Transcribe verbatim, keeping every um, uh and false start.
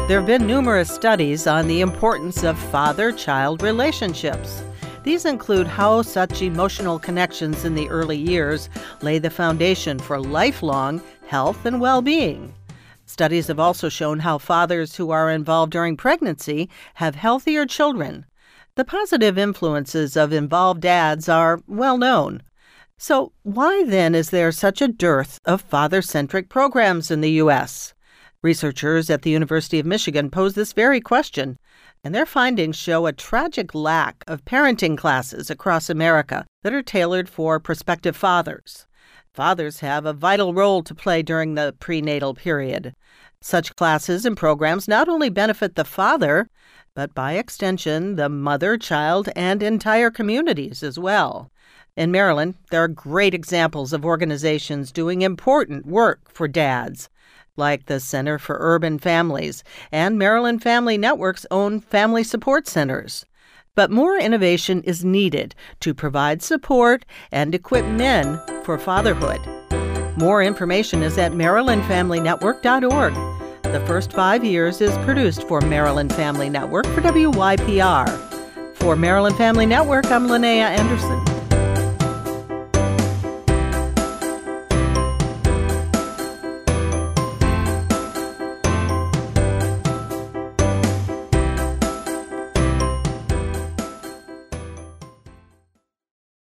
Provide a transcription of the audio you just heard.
There have been numerous studies on the importance of father-child relationships. These include how such emotional connections in the early years lay the foundation for lifelong health and well-being. Studies have also shown how fathers who are involved during pregnancy have healthier children. The positive influences of involved dads are well known. So why then is there such a dearth of father-centric programs in the U S? Researchers at the University of Michigan pose this very question, and their findings show a tragic lack of parenting classes across America that are tailored for prospective fathers. Fathers have a vital role to play during the prenatal period. Such classes and programs not only benefit the father, but by extension, the mother, child, and entire communities as well. In Maryland, there are great examples of organizations doing important work for dads, like the Center for Urban Families and Maryland Family Network's own family support centers. But more innovation is needed to provide support and equip men for fatherhood. More information is at maryland family network dot org. The First Five Years is produced for Maryland Family Network for W Y P R. For Maryland Family Network, I'm Linnea Anderson.